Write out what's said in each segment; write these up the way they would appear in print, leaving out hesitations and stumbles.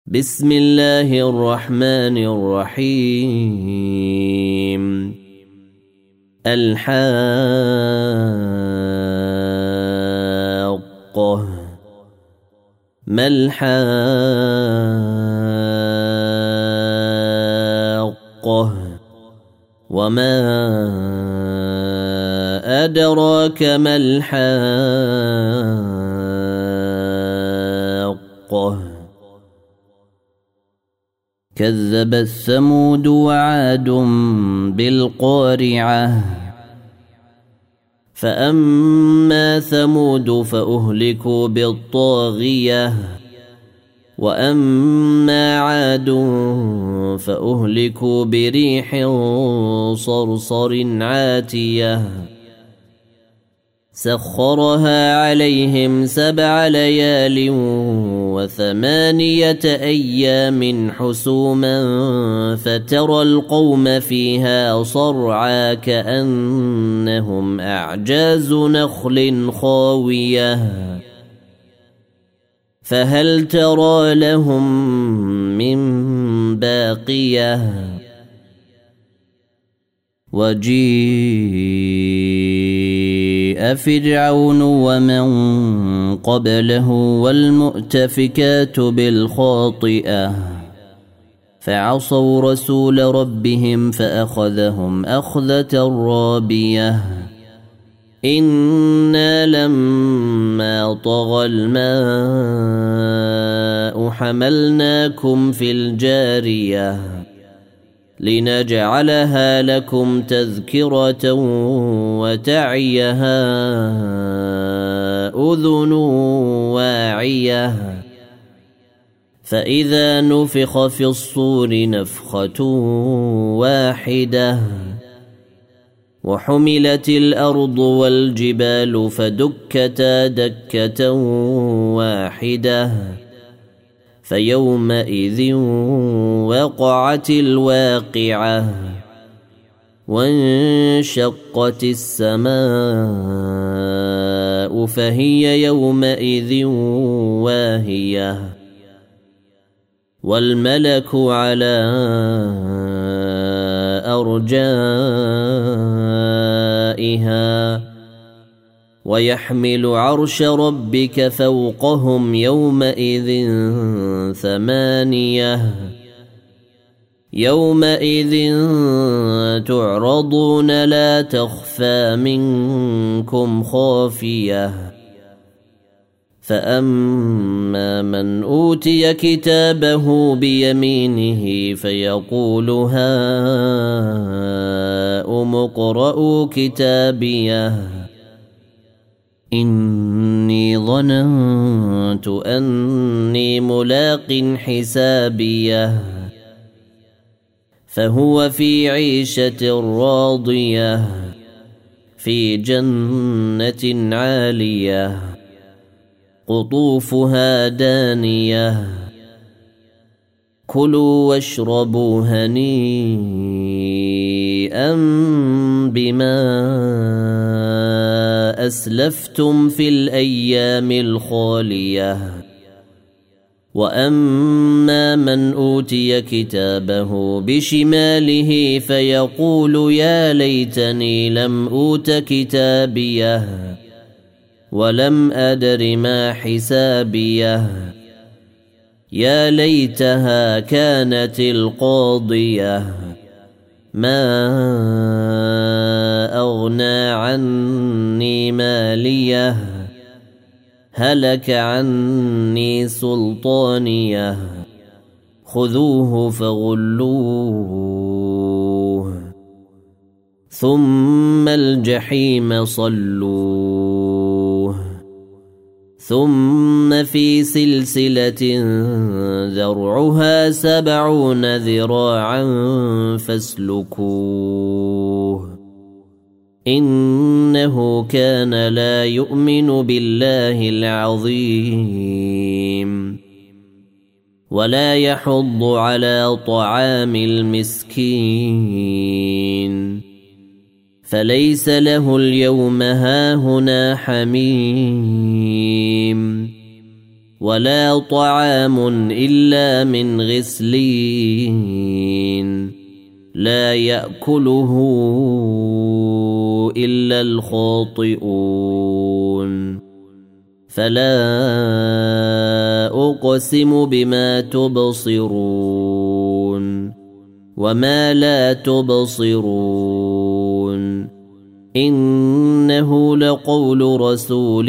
بسم الله الرحمن الرحيم. الحاقة. ما الحاقة وما أدراك ما الحاقة. كذبت ثمود وعاد بالقارعة. فأما ثمود فأهلكوا بالطاغية وأما عاد فأهلكوا بريح صرصر عاتية سخرها عليهم 7 ليال و8 أيام حسوما فترى القوم فيها صرعى كأنهم أعجاز نخل خاوية فهل ترى لهم من باقية. وجيء فرعون ومن قبله والمؤتفكات بالخاطئة فعصوا رسول ربهم فأخذهم أخذة رابية. إنا لما طغى الماء حملناكم في الجارية لنجعلها لكم تذكرة وتعيها أذن واعية. فإذا نفخ في الصور نفخة واحدة وحملت الأرض والجبال فدكتا دكة واحدة فيومئذ وقعت الواقعة وانشقت السماء فهي يومئذ واهية والملك على أرجائها ويحمل عرش ربك فوقهم يومئذ 8 يومئذ تعرضون لا تخفى منكم خافية. فأما من أوتي كتابه بيمينه فيقول هاؤم اقرءوا كتابيه إني ظننت أني ملاق حسابيه فهو في عيشة راضية في جنة عالية قطوفها دانية كلوا واشربوا هنيئا بما أسلفتم في الأيام الخالية. وأما من أوتي كتابه بشماله فيقول يا ليتني لم أوت كتابيه ولم أدر ما حسابيه يا ليتها كانت القاضية ما أغنى عني ماليه هلك عني سلطانيه خذوه فغلوه ثم الجحيم صلوه ثم في سلسلة ذرعها 70 ذراعا فاسلكوه إنه كان لا يؤمن بالله العظيم ولا يحض على طعام المسكين فليس له اليوم هاهنا حميم ولا طعام إلا من غسلين لا يأكله إلا الخاطئون فلا أقسم بما تبصرون وما لا تبصرون إنه لقول رسول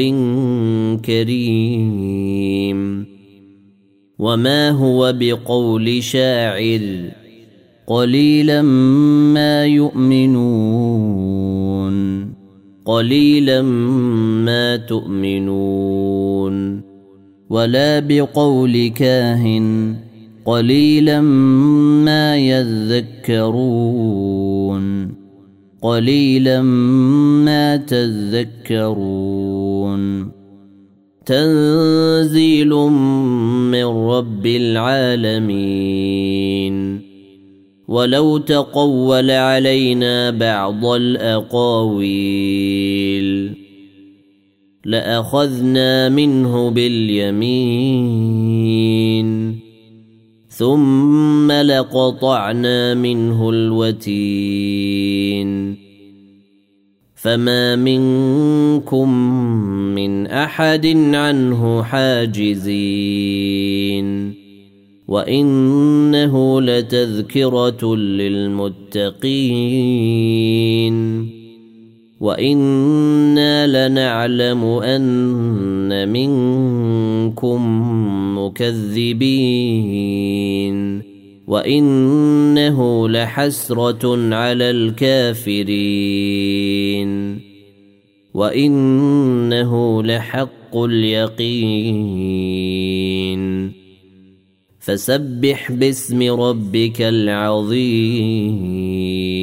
كريم وما هو بقول شاعر قليلا ما يؤمنون قليلا ما تؤمنون ولا بقول كاهن قليلا ما يذكرون قليلا ما تذكرون تنزيل من رب العالمين ولو تقول علينا بعض الأقاويل لأخذنا منه باليمين ثم لقطعنا منه الوتين فما منكم من أحد عنه حاجزين وإنه لتذكرة للمتقين وإنا لنعلم أن منكم مكذبين وإنه لحسرة على الكافرين وإنه لحق اليقين فسبح باسم ربك العظيم